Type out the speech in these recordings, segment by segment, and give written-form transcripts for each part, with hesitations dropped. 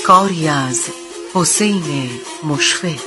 کاری از حسین مشفق.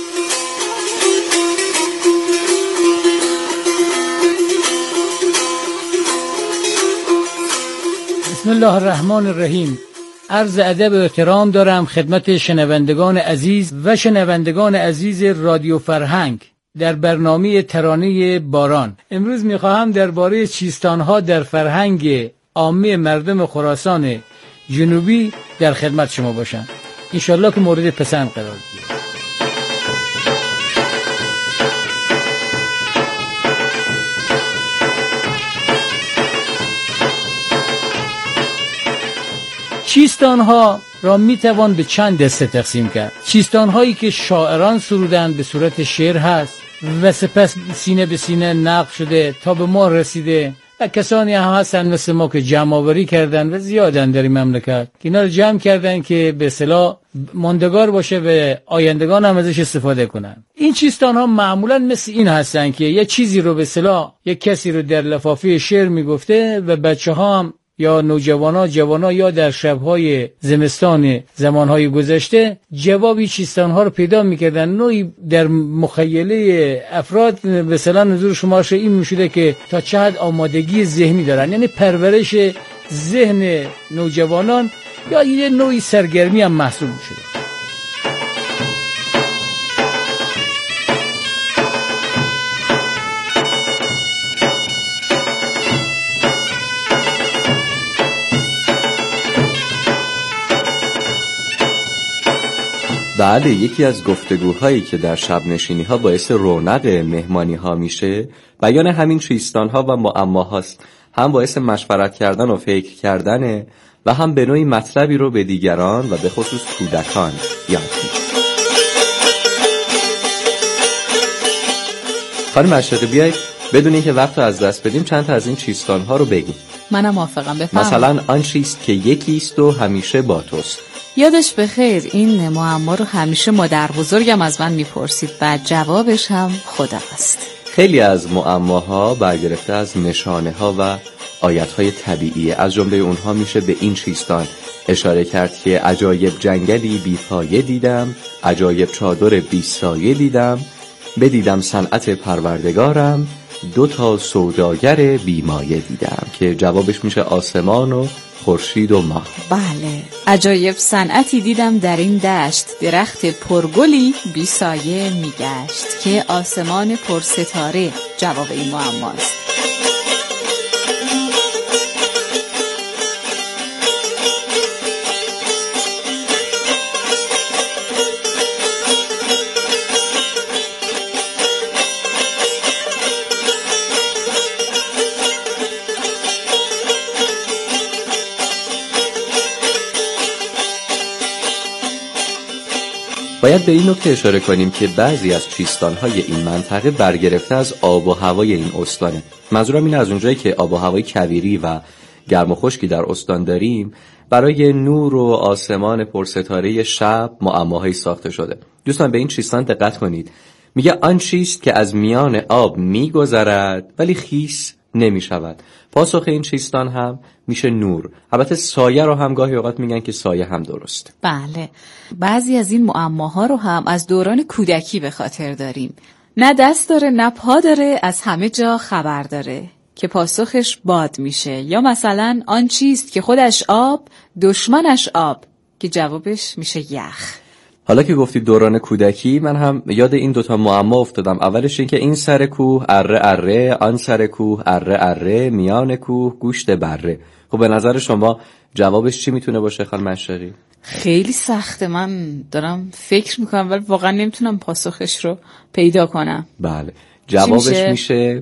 بسم الله الرحمن الرحیم. عرض ادب و احترام دارم خدمت شنوندگان عزیز و شنوندگان عزیز رادیو فرهنگ در برنامه ترانه باران. امروز میخواهم درباره چیستانها در فرهنگ عامه مردم خراسان جنوبی در خدمت شما باشم. انشالله که مورد پسند قرار گیرد. چیستانها را میتوان به چند دسته تقسیم کرد. چیستانهایی که شاعران سرودند به صورت شعر هست و سپس سینه به سینه نقل شده تا به ما رسیده، و کسانی هم هستند مثل ما که جمع آوری کردن و زیادن در این مملکت که اینا رو جمع کردن که به اصطلاح ماندگار باشه و آیندگان هم ازش استفاده کنن. این چیستانها معمولا مثل این هستن که یه چیزی رو به اصطلاح یک کسی رو در لفافه شعر میگفته و بچه‌ها هم یا جوانا یا در شب‌های زمستان زمانهای گذشته جوابی چیستانها رو پیدا می‌کردن. نوعی در مخیله افراد مثلا نظر شمارش این می‌شده که تا چه حد آمادگی ذهنی دارن، یعنی پرورش ذهن نوجوانان یا یه نوعی سرگرمی هم محسوب می‌شده. بله، یکی از گفتگوهایی که در شب نشینی‌ها باعث رونق مهمانی‌ها میشه بیان همین چیستان‌ها و معماهاست. هم باعث مشورت کردن و فکر کردنه و هم به نوعی مطلبی رو به دیگران و به خصوص کودکان یاد میده. خانم مشرقی، بیایید بدون اینکه وقت رو از دست بدیم چند تا از این چیستان‌ها رو بگیم. منم موافقم. بفرمایید. مثلا آن چیست که یکیست و همیشه با توست. یادش بخیر این معما رو همیشه مادر بزرگم از من میپرسید و جوابش هم خدا است. خیلی از معماها برگرفته از نشانه ها و آیت های طبیعیه. از جمله اونها میشه به این چیستان اشاره کرد که عجایب جنگلی بی پایه دیدم، عجایب چادر بی سایه دیدم، بدیدم صنعت پروردگارم، 2 سوداگر بی مایه دیدم، که جوابش میشه آسمان و خورشید و ماه. بله، عجایب صنعتی دیدم در این دشت، درخت پرگلی بی سایه میگشت، که آسمان پرستاره جواب این معماست. باید به این نکته اشاره کنیم که بعضی از چیستان‌های این منطقه برگرفته از آب و هوای این استانه. منظورم این از اونجایی که آب و هوای کویری و گرم و خشکی در استان داریم، برای نور و آسمان پرستاره شب معماهایی ساخته شده. دوستان به این چیستان دقت کنید. میگه آن چیست که از میان آب میگذرد ولی خیس نمیشود. پاسخ این چیستان هم میشه نور. البته سایه رو هم گاهی اوقات میگن که سایه هم درست. بله، بعضی از این معماها رو هم از دوران کودکی به خاطر داریم. نه دست داره نه پا داره، از همه جا خبر داره، که پاسخش باد میشه. یا مثلا آن چیست که خودش آب دشمنش آب، که جوابش میشه یخ. حالا که گفتید دوران کودکی، من هم یاد این 2 معما افتادم. اولش این که این سر کوه اره اره، آن سر کوه اره اره، میان کوه گوشت بره. خب به نظر شما جوابش چی میتونه باشه خانم مشرقی؟ خیلی سخته، من دارم فکر میکنم ولی واقعا نمیتونم پاسخش رو پیدا کنم. بله، جوابش میشه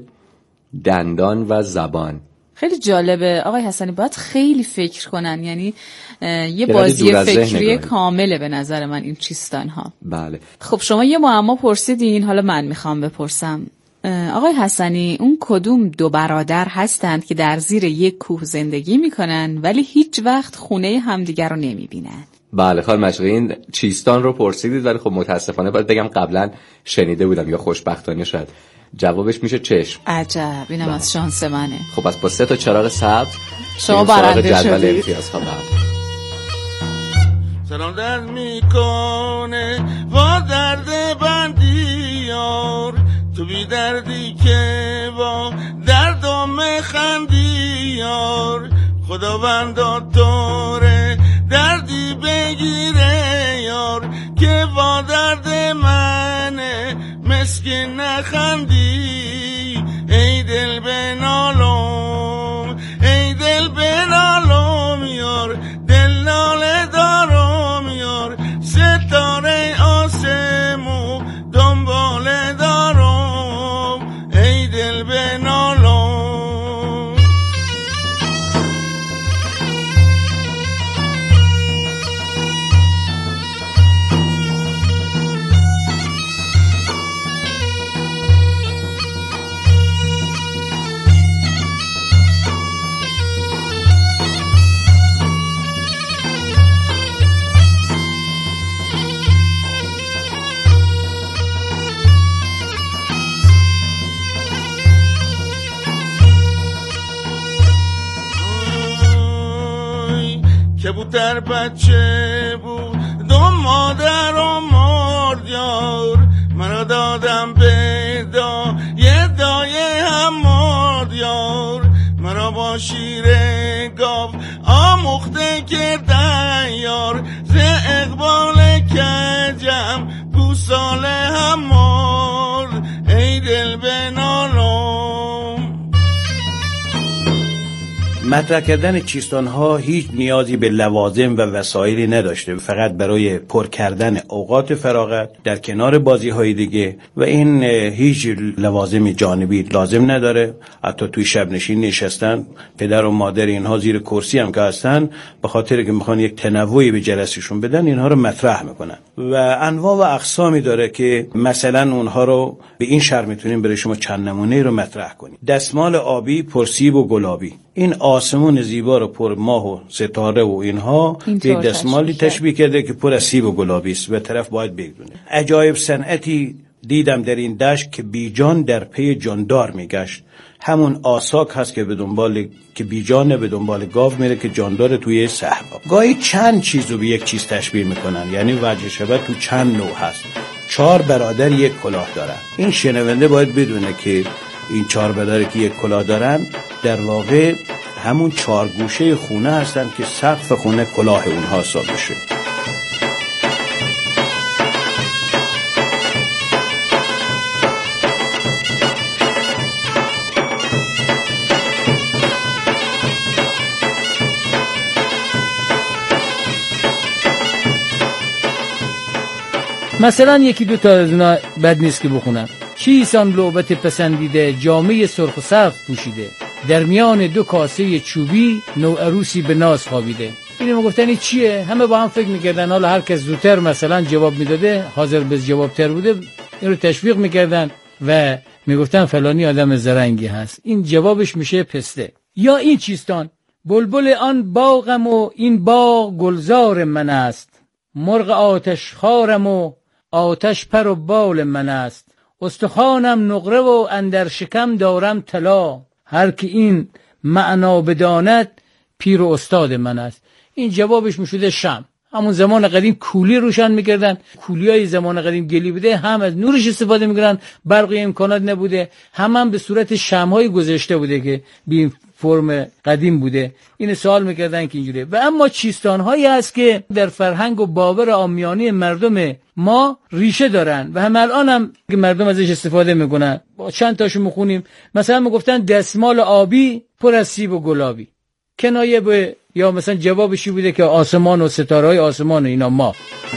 دندان و زبان. خیلی جالبه آقای حسنی، باید خیلی فکر کنن، یعنی یه بازی فکری کامله به نظر من این چیستان ها. بله. خب شما یه معما پرسیدین، حالا من میخوام بپرسم. آقای حسنی، اون کدوم 2 برادر هستند که در زیر یک کوه زندگی میکنن ولی هیچ وقت خونه همدیگر رو نمیبینن؟ بله خانم مشرقی، این چیستان رو پرسیدید ولی خب متاسفانه باید بگم قبلا شنیده بودم یا خوشبختانه شاید. جوابش میشه چشم. عجب، اینم از شانس منه. خب از با 3 چراغ سبز شما برنده شدید. امتیاز ها. سرم درد میکنه با درد بندی یار، تو بی دردی که با دردم خندی یار، خداوندا دوره دردی بگیره یار، که با درد منه مسکین نخندی. ای دل بنالم ای دل بنالم یار، دل ناله دارم یار، ستاره آسمو دنباله دارم. ای دل بنالم. کبوتر بچه بود دو مادرم مرد یار، مرا دادم به یه دایه هم مرد یار، مرا با شیر گاو آموخته کردن یار، ز اقبال کجم گوساله هم مرد. ای دل بنالم. مطرح کردن چیستان‌ها هیچ نیازی به لوازم و وسایلی نداشته، فقط برای پر کردن اوقات فراغت در کنار بازی‌های دیگه و این هیچ لوازم جانبی لازم نداره. حتی توی شب نشین نشستن، پدر و مادر اینها زیر کرسی هم که هستن، به خاطر که میخوان یک تنوعی به جلسه‌شون بدن اینها رو مطرح میکنن و انواع و اقسامی داره که مثلا اونها رو به این شرط میتونیم برای شما چند نمونه رو مطرح کنیم. دستمال آبی پرسیب و گلابی، این آسمون زیبا رو پر ماه و ستاره و اینها به دستمالی تشبیه کرده که پر از سیب و گلابی است و طرف باید بدونه. عجایب صنعتی دیدم در این دشت که بیجان در پی جاندار میگشت. همون آساک هست که بیجانه به دنبال گاو میره که جاندار توی صحرا. گاهی چند چیز رو به یک چیز تشبیه میکنن، یعنی وجه شبه تو چند نوع هست. 4 برادر یک کلاه دارن. این شنونده باید بدونه که این 4 برادری که یک کلاه دارن در واقع همون 4 گوشه خونه هستن که سقف خونه کلاه اونها حساب میشه. مثلا یکی دو تا از اونا بد نیست که بخونم. چیست آن لعبت پسندیده، جامه سرخ و سبز پوشیده، در میان 2 کاسه چوبی نوعروسی به ناز خوابیده. اینو گفتن چیه؟ همه با هم فکر میکردن، حالا هر کس زودتر مثلا جواب میداده، حاضر به جواب تر بوده، این رو تشویق میکردن و میگفتن فلانی آدم زرنگی هست. این جوابش میشه پسته. یا این چیستان، بلبل آن باغم و این باغ گلزار من است، مرغ آتش خارم و آتش پر و بال من است، استخوانم نقره و اندر شکم دارم طلا، هر که این معنا بداند پیر و استاد من است. این جوابش میشده شم. همون زمان قدیم کولی روشن میکردن، کولیای زمان قدیم گلی بوده، هم از نورش استفاده میکردن، برقی امکانات نبوده، هم به صورت شمهای گذاشته بوده که به فرم قدیم بوده. این سوال میکردن که اینجوریه. و اما چیستانهایی هست که در فرهنگ و باور عامیانه مردم ما ریشه دارن و هم الان هم که مردم ازش استفاده میکنن. با چند تاشو میخونیم. مثلا میگفتن دستمال آبی پر از سیب و گلابی، کنایه به یا مثلا جوابشی بوده که آسمان و ستاره‌های آسمان و اینا ما.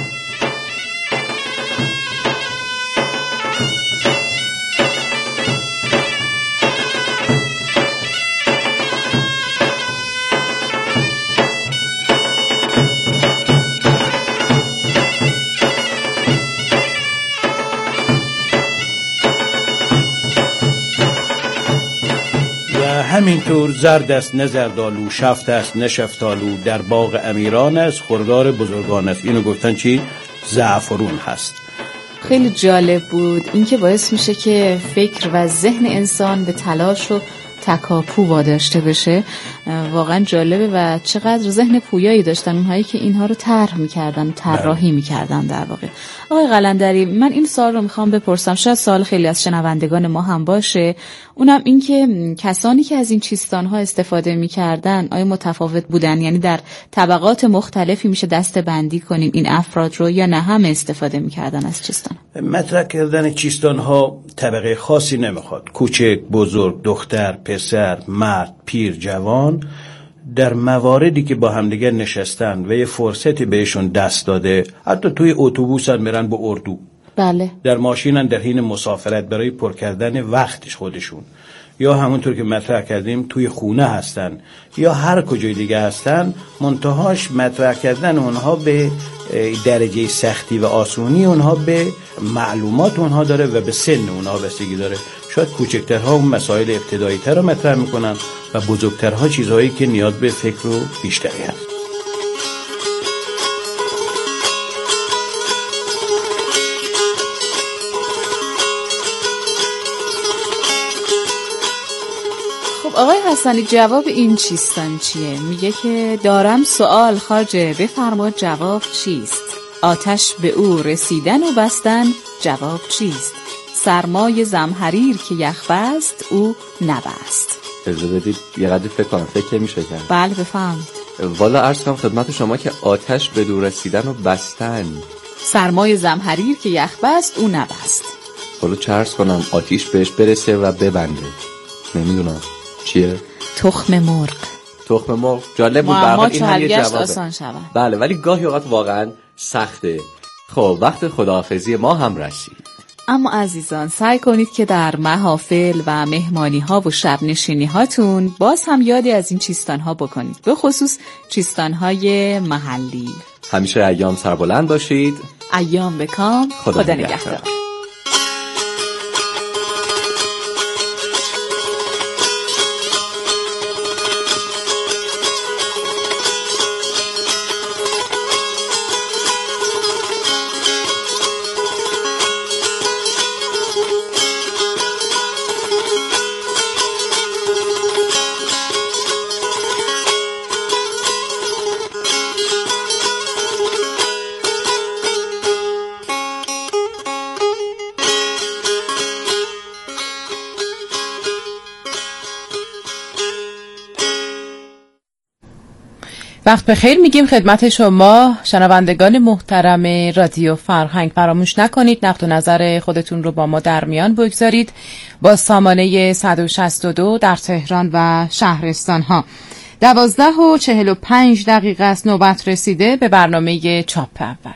همینطور زرد است نه زردالو، شفت است نه شفتالو، در باغ امیران است خردار بزرگان است. اینو گفتن چی؟ زعفرون هست. خیلی جالب بود. این که باعث میشه که فکر و ذهن انسان به تلاش و تکاپو واداشته بشه واقعا جالبه و چقدر ذهن پویایی داشتن اونهایی که اینها رو طرح می‌کردن، طراحی می‌کردن در واقع. آقای قلندری، من این سوال رو می‌خوام بپرسم، شاید سوال خیلی از شنوندگان ما هم باشه، اونم این که کسانی که از این چیستان‌ها استفاده می‌کردن آیا متفاوت بودن؟ یعنی در طبقات مختلفی میشه دسته‌بندی کنیم این افراد رو، یا نه همه استفاده می‌کردن از چیستان؟ مطرح کردن چیستان‌ها طبقه خاصی نمیخواد. کوچک، بزرگ، دختر، پسر، مرد، پیر، جوان، در مواردی که با همدیگر نشستن و یه فرصتی بهشون دست داده، حتی توی اتوبوسن میرن با اردو، بله، در ماشینن در حین مسافرت برای پر کردن وقتش خودشون، یا همونطور که مطرح کردیم توی خونه هستن یا هر کجای دیگه هستن، منتهاش مطرح کردن اونها به درجه سختی و آسونی اونها به معلومات اونها داره و به سن اونها بستگی داره. شاید کوچکترها اون مسائل ابتدایی تر رو مطرح میکنن و بزرگترها چیزهایی که نیاز به فکر و بیشتری هست. آقای حسنی، جواب این چیستان چیه؟ میگه که دارم سوال خواجه، بفرما جواب چیست؟ آتش به او رسیدن و بستن، جواب چیست؟ سرمای زمحریر که یخ بست او نبست. اجازه بدید یه قدری فکر کنم، فکر میشه کرد. بله بفرمایید. والا عرض کنم خدمت شما که آتش به دور رسیدن و بستن، سرمای زمحریر که یخ بست او نبست. والا چه عرض کنم، آتیش بهش برسه و ببنده. نمیدونم چیه؟ تخم مرغ. تخم مرغ جالب بود، برای این هم یه جوابه. آسان شود. بله، ولی گاهی اوقات واقعا سخته. خب وقت خداحافظی ما هم رسید. اما عزیزان سعی کنید که در محافل و مهمانی ها و شب نشینی هاتون باز هم یادی از این چیستان ها بکنید، به خصوص چیستان های محلی. همیشه ایام سربلند باشید. ایام بکام. خدا نگهدار. وقت بخیر میگیم خدمت شما شنوندگان محترم رادیو فرهنگ. فراموش نکنید نقد و نظر خودتون رو با ما در میان بگذارید با سامانه 162 در تهران و شهرستان ها. 12:45 است نوبت رسیده به برنامه چاپ اول.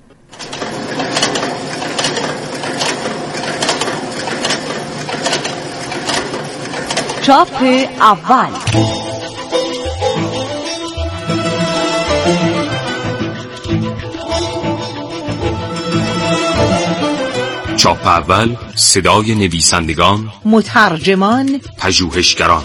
چاپ اول. چاپ اول، صدای نویسندگان، مترجمان، پژوهشگران.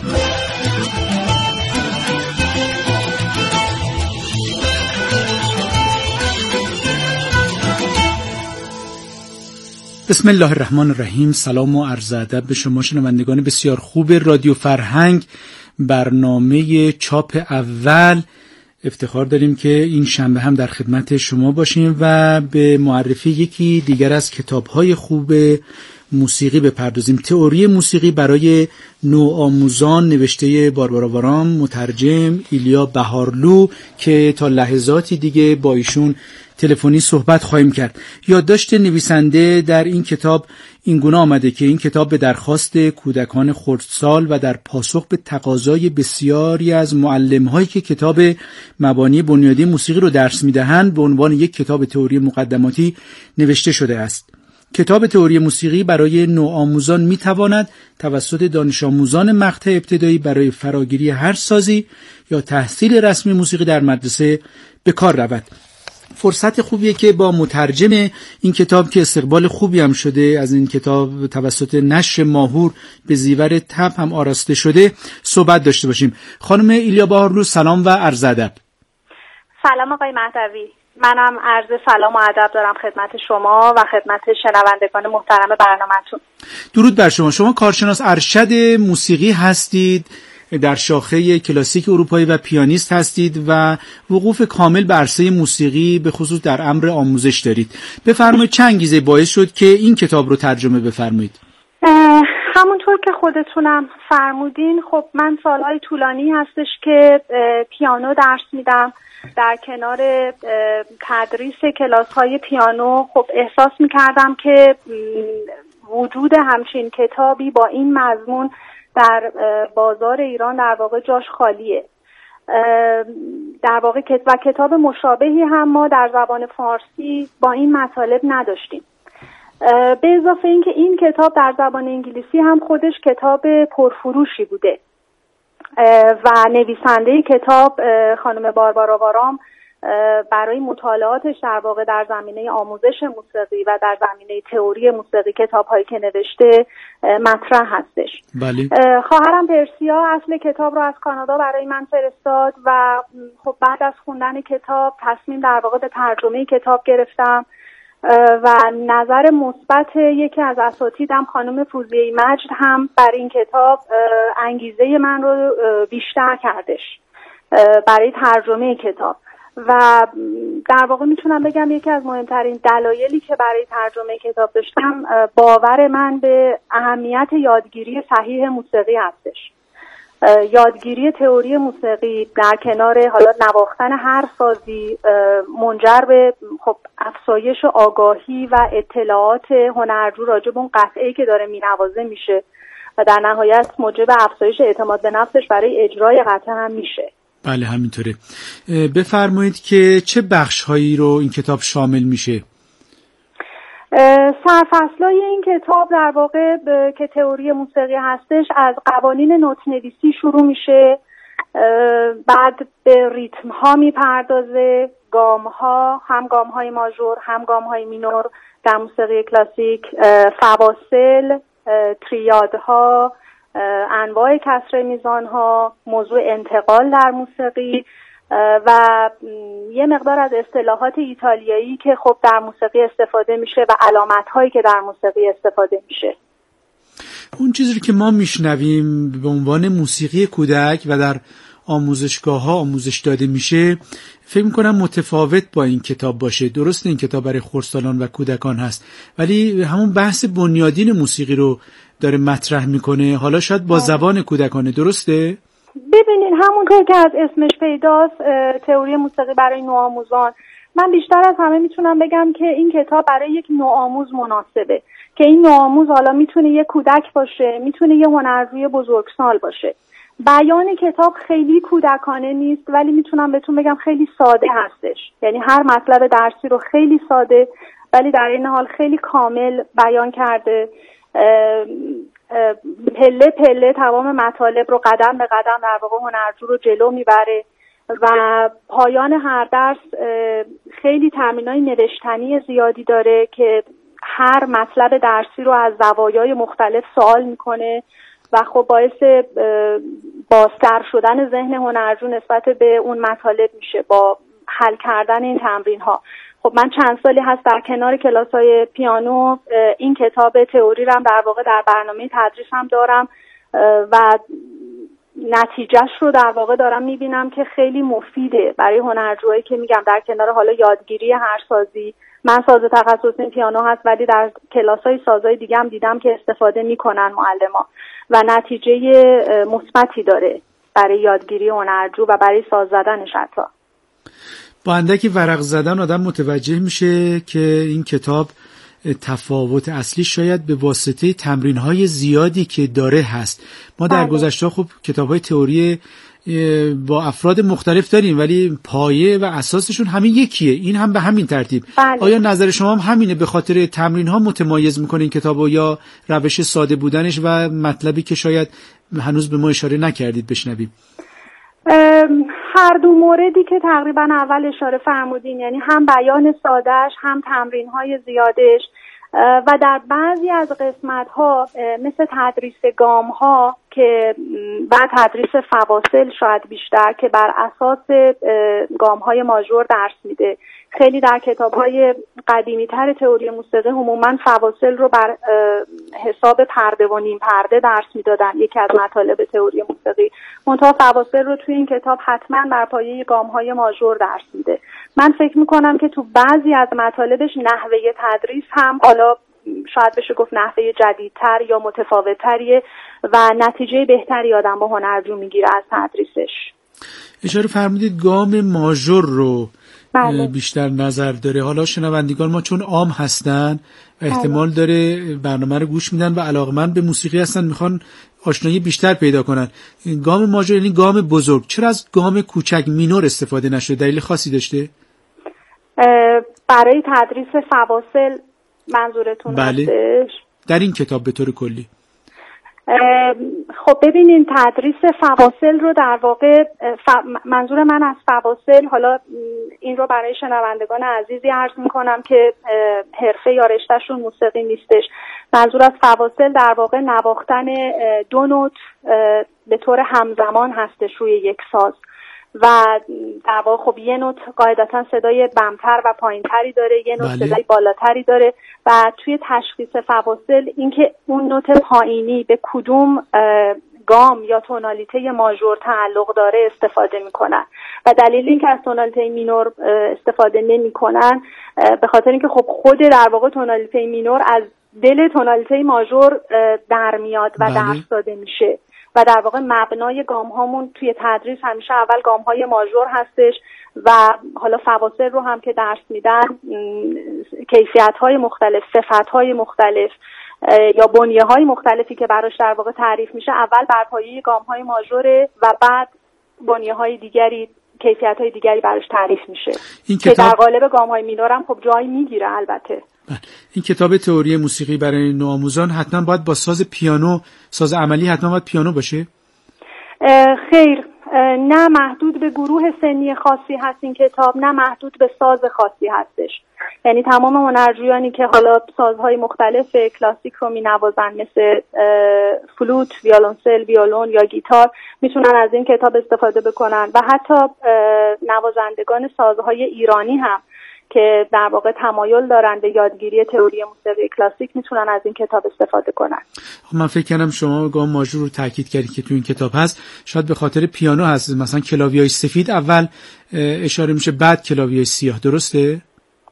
بسم الله الرحمن الرحیم. سلام و عرض ادب به شما شنوندگان بسیار خوب رادیو فرهنگ. برنامه چاپ اول. افتخار داریم که این شنبه هم در خدمت شما باشیم و به معرفی یکی دیگر از کتاب‌های خوب موسیقی بپردازیم. تئوری موسیقی برای نوآموزان نوشته باربارا وارام، مترجم ایلیا بهارلو، که تا لحظاتی دیگه با ایشون تلفنی صحبت خواهیم کرد. یادداشت نویسنده در این کتاب اینگونه آمده که این کتاب به درخواست کودکان خردسال و در پاسخ به تقاضای بسیاری از معلم‌هایی که کتاب مبانی بنیادی موسیقی رو درس می‌دهند به عنوان یک کتاب تئوری مقدماتی نوشته شده است. کتاب تئوری موسیقی برای نوآموزان می‌تواند توسط دانش آموزان مقطع ابتدایی برای فراگیری هر سازی یا تحصیل رسمی موسیقی در مدرسه به کار رود. فرصت خوبیه که با مترجم این کتاب که استقبال خوبی هم شده از این کتاب توسط نشر ماهور به زیور طبع هم آراسته شده صحبت داشته باشیم. خانم ایلیا بهارلو سلام و عرض ادب. سلام آقای مهدوی، منم عرض سلام و ادب دارم خدمت شما و خدمت شنوندگان محترم برنامه‌تون. درود بر شما. شما کارشناس ارشد موسیقی هستید در شاخه کلاسیک اروپایی و پیانیست هستید و وقوف کامل بر عرصه موسیقی به خصوص در امر آموزش دارید. بفرمایید چه انگیزه باعث شد که این کتاب رو ترجمه بفرمایید؟ همونطور که خودتونم فرمودین، خب من سالهای طولانی هستش که پیانو درس میدم. در کنار تدریس کلاس‌های پیانو خب احساس می‌کردم که وجود همچین کتابی با این مضمون در بازار ایران در واقع جاش خالیه. در واقع و کتاب مشابهی هم ما در زبان فارسی با این مطالب نداشتیم. به اضافه اینکه این کتاب در زبان انگلیسی هم خودش کتاب پرفروشی بوده و نویسنده کتاب خانم باربارا وارام برای مطالعاتش در واقع در زمینه آموزش موسیقی و در زمینه تئوری موسیقی کتاب‌هایی که نوشته مطرح هستش. بله. خواهرم پرسیا اصل کتاب رو از کانادا برای من فرستاد و خب بعد از خوندن کتاب تصمیم در واقع به ترجمه کتاب گرفتم و نظر مثبت یکی از اساتیدم خانم فوزیه مجد هم برای این کتاب انگیزه من رو بیشتر کردش برای ترجمه کتاب و در واقع میتونم بگم یکی از مهمترین دلایلی که برای ترجمه کتاب داشتم باور من به اهمیت یادگیری صحیح موسیقی هستش. یادگیری تئوری موسیقی در کنار حالا نواختن هر سازی منجر به خب افزایش آگاهی و اطلاعات هنرجو راجع به اون قطعه‌ای که داره مینوازه میشه و در نهایت موجب افزایش اعتماد به نفسش برای اجرای قطعه هم میشه. بله همینطوره. بفرمایید که چه بخش‌هایی رو این کتاب شامل میشه؟ سرفصلای این کتاب در واقع که تئوری موسیقی هستش از قوانین نوت نویسی شروع میشه، بعد به ریتم ها میپردازه، گام ها، هم گام های ماژور هم گام های مینور در موسیقی کلاسیک، فواصل، تریادها، انواع کسر میزان ها، موضوع انتقال در موسیقی و یه مقدار از اصطلاحات ایتالیایی که خب در موسیقی استفاده میشه و علامت هایی که در موسیقی استفاده میشه. اون چیزی که ما میشنویم به عنوان موسیقی کودک و در آموزشگاه ها آموزش داده میشه فکر میکنم متفاوت با این کتاب باشه. درسته این کتاب برای خردسالان و کودکان هست ولی همون بحث بنیادین موسیقی رو داره مطرح میکنه، حالا شاید با زبان کودکانه. درسته؟ ببینین همونطور که از اسمش پیداست تئوری موسیقی برای نوآموزان، من بیشتر از همه میتونم بگم که این کتاب برای یک نوآموز مناسبه که این نوآموز حالا میتونه یه کودک باشه، میتونه یه هنرجوی بزرگسال باشه. بیان کتاب خیلی کودکانه نیست ولی میتونم بهتون بگم خیلی ساده هستش، یعنی هر مطلب درسی رو خیلی ساده ولی در این حال خیلی کامل بیان کرده. پله پله تمام مطالب رو قدم به قدم در واقع هنرجو رو جلو میبره و پایان هر درس خیلی تمرینای نوشتنی زیادی داره که هر مطلب درسی رو از زوایای مختلف سوال میکنه و خب باعث بازتر شدن ذهن هنرجو نسبت به اون مطالب میشه با حل کردن این تمرین ها. خب من چند سالی هست در کنار کلاس‌های پیانو این کتاب تئوری رو هم در واقع در برنامه تدریس هم دارم و نتیجهش رو در واقع دارم میبینم که خیلی مفیده برای هنرجوهایی که میگم در کنار حالا یادگیری هر سازی. من ساز تخصصی پیانو هست ولی در کلاس‌های سازهای دیگه هم دیدم که استفاده میکنن معلما و نتیجه مثبتی داره برای یادگیری هنرجو و برای ساز زدنش حتی. با اندکی ورق زدن آدم متوجه میشه که این کتاب تفاوت اصلی شاید به واسطه تمرین‌های زیادی که داره هست. ما در گذشته خب کتاب‌های تئوری با افراد مختلف داریم ولی پایه و اساسشون همین یکیه، این هم به همین ترتیب. آیا نظر شما هم همینه به خاطر تمرین‌ها متمایز می‌کنه این کتابو یا روش ساده بودنش و مطلبی که شاید هنوز به ما اشاره نکردید بشنویم؟ هر دو موردی که تقریبا اول اشاره فرمودین، یعنی هم بیان سادهش هم تمرین‌های زیادش، و در بعضی از قسمت‌ها مثل تدریس گام‌ها که بعد تدریس فواصل شاید بیشتر که بر اساس گام‌های ماژور درس میده. خیلی در کتاب‌های قدیمی‌تر تئوری موسیقی عموماً فواصل رو بر حساب پرده و نیم پرده درس میدادن، یکی از مطالب تئوری موسیقی. منتها فواصل رو توی این کتاب حتماً بر پایه گام‌های ماژور درس میده. من فکر میکنم که تو بعضی از مطالبش نحوه تدریس هم حالا شاید بشه گفت نحوه جدیدتر یا متفاوت‌تریه و نتیجه بهتری آدم با هنرجو میگیره از تدریسش. اشاره فرمودید گام ماژور رو بله. بیشتر نظر داره. حالا شنوندگان ما چون عام هستن و احتمال داره برنامه رو گوش میدن و علاقمند به موسیقی هستن، میخوان آشنایی بیشتر پیدا کنن. گام ماژور یعنی گام بزرگ، چرا از گام کوچک مینور استفاده نشده؟ دلیل خاصی داشته؟ برای تدریس فواصل منظورتون بله. هستش؟ در این کتاب به طور کلی خب ببینین تدریس فواصل رو در واقع منظور من از فواصل، حالا این رو برای شنوندگان عزیزی عرض میکنم که حرفه یا رشتهشون موسیقی نیستش. منظور از فواصل در واقع نواختن دو نوت به طور همزمان هستش روی یک ساز و در واقع خب یه نوت قاعدتا صدای بمتر و پایینتری داره، یه نوت بله. صدای بالاتری داره و توی تشخیص فواصل اینکه اون نوت پایینی به کدوم گام یا تونالیته ماژور تعلق داره استفاده میکنن و دلیل اینکه از تونالیته مینور استفاده نمیکنن به خاطر اینکه خب خود در واقع تونالیته مینور از دل تونالیته ماژور در میاد و بله. درس داده میشه و در واقع مبنای گام هامون توی تدریس همیشه اول گام های ماژور هستش و حالا فواصل رو هم که درس میدن کیفیت های مختلف، صفت های مختلف یا بنیه های مختلفی که براش در واقع تعریف میشه اول بر پایه گام های ماژوره و بعد بنیه های دیگری، کیفیت های دیگری براش تعریف میشه این که کتاب... در قالب گام های مینور هم خب جایی میگیره. البته این کتاب تئوری موسیقی برای نوآموزان حتما باید با ساز پیانو، ساز عملی حتما باید پیانو باشه؟ خیر، نه محدود به گروه سنی خاصی هست این کتاب، نه محدود به ساز خاصی هستش. یعنی تمام هنرجویانی که حالا سازهای مختلف کلاسیک رو می‌نوازن مثل فلوت، ویولنسل، ویولون یا گیتار میتونن از این کتاب استفاده بکنن و حتی نوازندگان سازهای ایرانی هم که در واقع تمایل دارن به یادگیری تئوری موسیقی کلاسیک میتونن از این کتاب استفاده کنن. من فکر کنم شما گام ماژور رو تاکید کردید که تو این کتاب هست، شاید به خاطر پیانو هست، مثلا کلاویای سفید اول اشاره میشه بعد کلاویای سیاه، درسته؟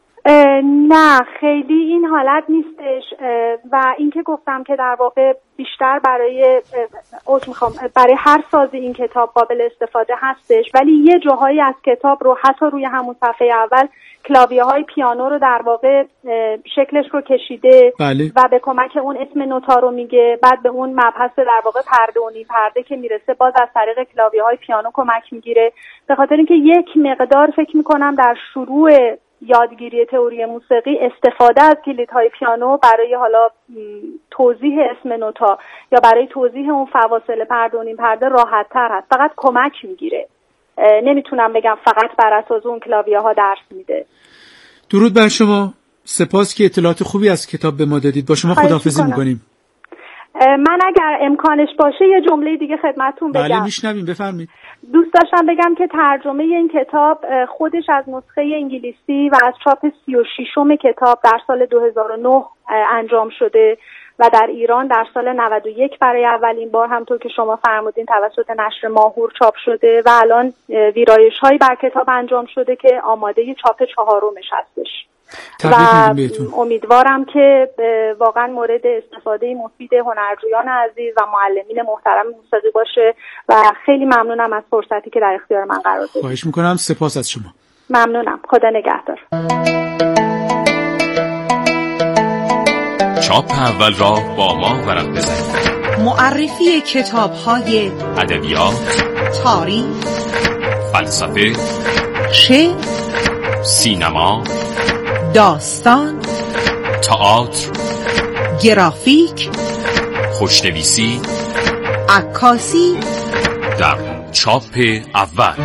نه خیلی این حالت نیستش و این که گفتم که در واقع بیشتر برای برای هر سازی این کتاب قابل استفاده هستش، ولی یه جاهایی از کتاب رو حتی روی همون صفحه اول کلاویه های پیانو رو در واقع شکلش رو کشیده بله. و به کمک اون اسم نوتا رو میگه، بعد به اون مبحث در واقع پرده و نیم پرده که میرسه باز از طریق کلاویه های پیانو کمک میگیره، به خاطر اینکه یک مقدار فکر میکنم در شروع یادگیری تئوری موسیقی استفاده از کلیدهای پیانو برای حالا توضیح اسم نوتا یا برای توضیح اون فواصل پرده و نیم پرده راحت تر هست، فقط کمک میگیره. نمیتونم بگم فقط بر اساس اون کلاویه ها درس میده. درود بر شما، سپاس که اطلاعات خوبی از کتاب به ما دادید. با شما خداحافظی میکنیم. من اگر امکانش باشه یه جمله دیگه خدمتتون بگم. بله میشنویم، بفرمایید. دوست داشتم بگم که ترجمه این کتاب خودش از نسخه انگلیسی و از چاپ 36م کتاب در سال 2009 انجام شده و در ایران در سال 91 برای اولین بار همونطور که شما فرمودین توسط نشر ماهور چاپ شده و الان ویرایش‌هایی بر کتاب انجام شده که آماده چاپ 4مش هستش و امیدوارم که واقعا مورد استفاده مفید هنرجویان عزیز و معلمین محترم موسیقی باشه و خیلی ممنونم از فرصتی که در اختیار من قرار دادید. خواهش میکنم، سپاس از شما. ممنونم، خدا نگهدار. چاپ اول را با ما ورق بزنید. معرفی کتاب‌های ادبیات، تاریخ، فلسفه، شعر، سینما، داستان، تئاتر، گرافیک، خوشنویسی، عکاسی در چاپ اول.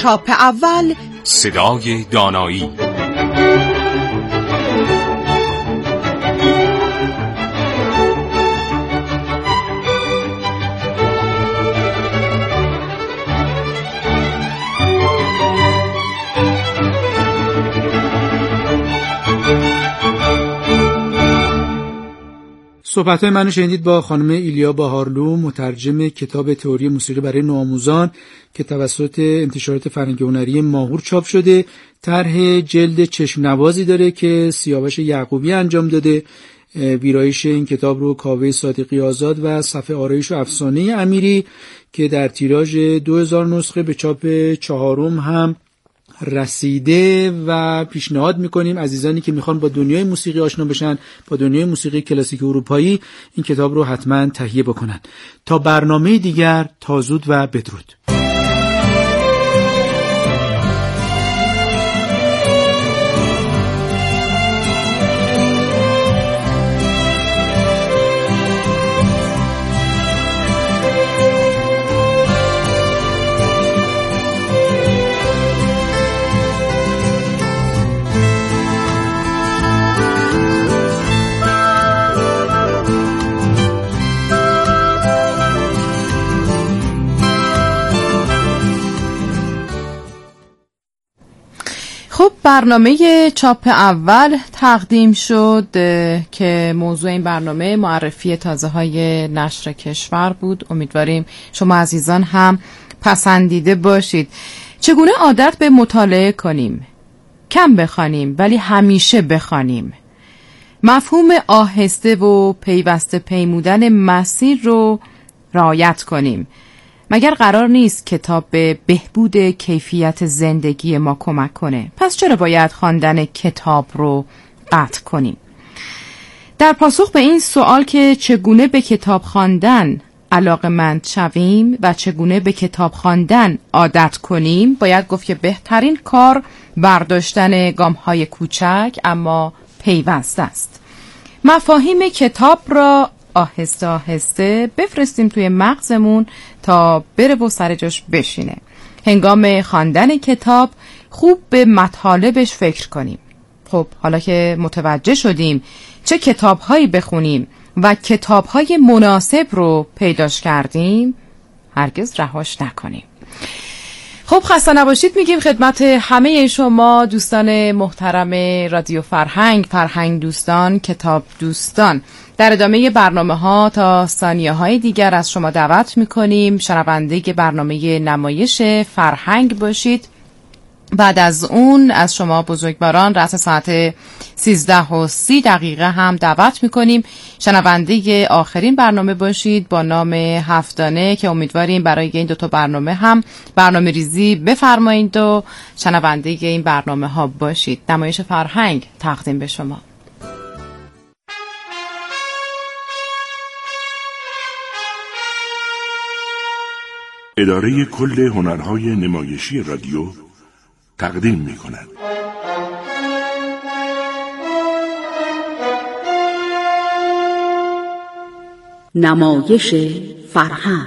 چاپ اول صدای دانایی. صحبت‌های منو شنیدید با خانم ایلیا بهارلو، مترجم کتاب تئوری موسیقی برای نوآموزان که توسط انتشارات فرهنگی هنری ماهور چاپ شده. طرح جلد چشم نوازی داره که سیاوش یعقوبی انجام داده. ویرایش این کتاب رو کاوه صادقی آزاد و صفحه آرایش و افسانه امیری که در تیراژ 2000 نسخه به چاپ 4 هم رسیده و پیشنهاد میکنیم عزیزانی که میخوان با دنیای موسیقی آشنا بشن، با دنیای موسیقی کلاسیک اروپایی، این کتاب رو حتما تهیه بکنن. تا برنامه دیگر، تا زود و بدرود. خب برنامه چاپ اول تقدیم شد که موضوع این برنامه معرفی تازه‌های نشر کشور بود. امیدواریم شما عزیزان هم پسندیده باشید. چگونه عادت به مطالعه کنیم؟ کم بخوانیم ولی همیشه بخوانیم. مفهوم آهسته و پیوسته پیمودن مسیر رو رعایت کنیم. مگر قرار نیست کتاب به بهبود کیفیت زندگی ما کمک کنه؟ پس چرا باید خواندن کتاب رو قطع کنیم؟ در پاسخ به این سوال که چگونه به کتاب خواندن علاقه‌مند شویم و چگونه به کتاب خواندن عادت کنیم، باید گفت که بهترین کار برداشتن گام‌های کوچک اما پیوسته است. مفاهیم کتاب را آهسته آهسته بفرستیم توی مغزمون تا بره و سر جاش بشینه. هنگام خواندن کتاب خوب به مطالبش فکر کنیم. خب حالا که متوجه شدیم چه کتاب‌هایی بخونیم و کتاب‌های مناسب رو پیداش کردیم، هرگز رهاش نکنیم. خب خسته نباشید میگیم خدمت همه شما دوستان محترم رادیو فرهنگ دوستان، کتاب دوستان. در ادامه برنامه ها تا ثانیه های دیگر از شما دعوت میکنیم شنونده برنامه نمایش فرهنگ باشید. بعد از اون از شما بزرگواران رأس ساعت 13:30 هم دعوت میکنیم شنونده آخرین برنامه باشید با نام هفتانه که امیدواریم برای این دوتا برنامه هم برنامه ریزی بفرمایید و شنونده این برنامه ها باشید. نمایش فرهنگ تقدیم به شما. اداره کل هنرهای نمایشی رادیو تقدیم می کند. نمایش فرهنگ.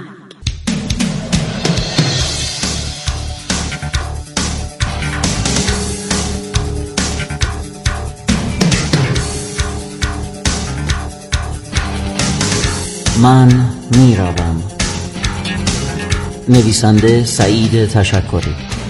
من میروم. نویسنده سعید تشکری.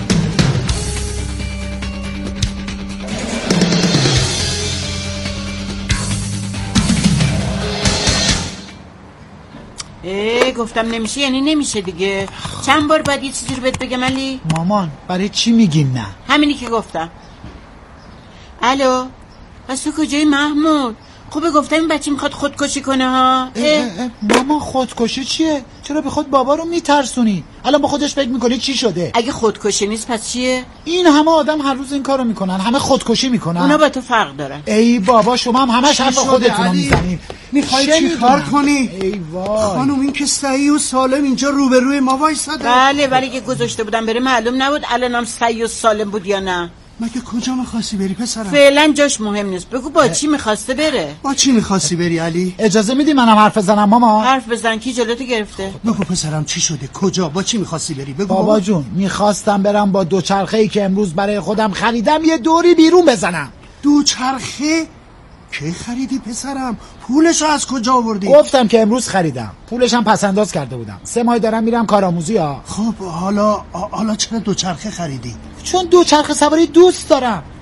گفتم نمیشه یعنی نمیشه دیگه. چند بار باید یه چیزی رو بهت بگم علی؟ مامان برای چی میگین نه؟ همینی که گفتم. الو پس تو کجایی محمود؟ خوبه گفتم این بچه میخواد خودکشی کنه ها. ماما خودکشی چیه؟ چرا به خود بابا رو میترسونی؟ الان با خودش فکر میکنی چی شده؟ اگه خودکشی نیست پس چیه؟ این همه آدم هر روز این کارو میکنن، همه خودکشی میکنن. اونا با تو فرق دارن. ای بابا شما هم همش حرف خودتون رو میزنید. میخوای چی کار کنی؟ ای وای خانم این که صحیح و سالم اینجا روبروی ما وایساده. بله ولی که گذاشته بودم بره معلوم نبود الانم صحیح و سالم بود یا نه. مگه کجا میخواستی بری پسرم؟ فعلا جاش مهم نیست. بگو با چی میخواسته بره؟ با چی میخواستی بری علی؟ اجازه میدی منم حرف بزنم ماما؟ حرف بزن. کی جلوتو گرفته؟ بگو پسرم چی شده؟ کجا؟ با چی میخواستی بری؟ بگو بابا جون میخواستم برم با دوچرخه‌ای که امروز برای خودم خریدم یه دوری بیرون بزنم. دوچرخه؟ کی خریدی پسرم؟ پولشو از کجا آوردی؟ گفتم که امروز خریدم. پولش هم پسنداز کرده بودم. 3 ماه دارم میرم کارآموزی ها. خب حالا چرا دوچرخه خریدی؟ چون دوچرخه سواری دوست دارم.